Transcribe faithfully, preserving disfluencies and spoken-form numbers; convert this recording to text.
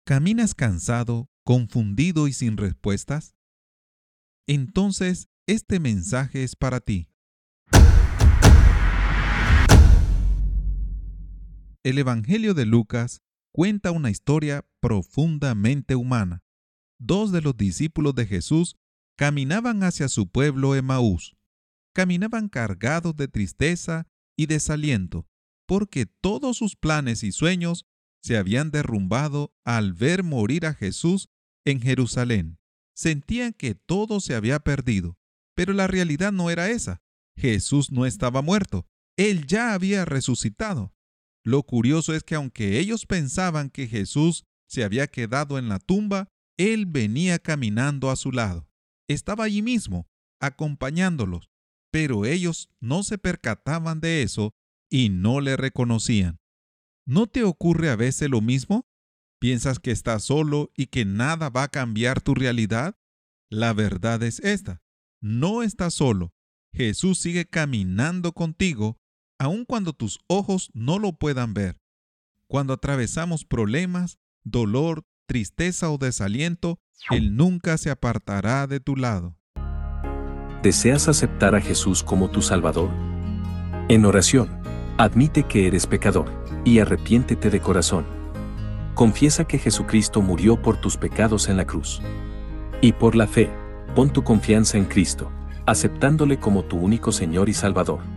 ¿Caminas cansado, confundido y sin respuestas? Entonces, este mensaje es para ti. El Evangelio de Lucas cuenta una historia profundamente humana. Dos de los discípulos de Jesús caminaban hacia su pueblo Emaús. Caminaban cargados de tristeza y desaliento, porque todos sus planes y sueños se habían derrumbado al ver morir a Jesús en Jerusalén. Sentían que todo se había perdido, pero la realidad no era esa. Jesús no estaba muerto, Él ya había resucitado. Lo curioso es que aunque ellos pensaban que Jesús se había quedado en la tumba, Él venía caminando a su lado. Estaba allí mismo, acompañándolos, pero ellos no se percataban de eso y no le reconocían. ¿No te ocurre a veces lo mismo? ¿Piensas que estás solo y que nada va a cambiar tu realidad? La verdad es esta: no estás solo. Jesús sigue caminando contigo, aun cuando tus ojos no lo puedan ver. Cuando atravesamos problemas, dolor, tristeza o desaliento, Él nunca se apartará de tu lado. ¿Deseas aceptar a Jesús como tu Salvador? En oración, admite que eres pecador y arrepiéntete de corazón. Confiesa que Jesucristo murió por tus pecados en la cruz. Y por la fe, pon tu confianza en Cristo, aceptándole como tu único Señor y Salvador.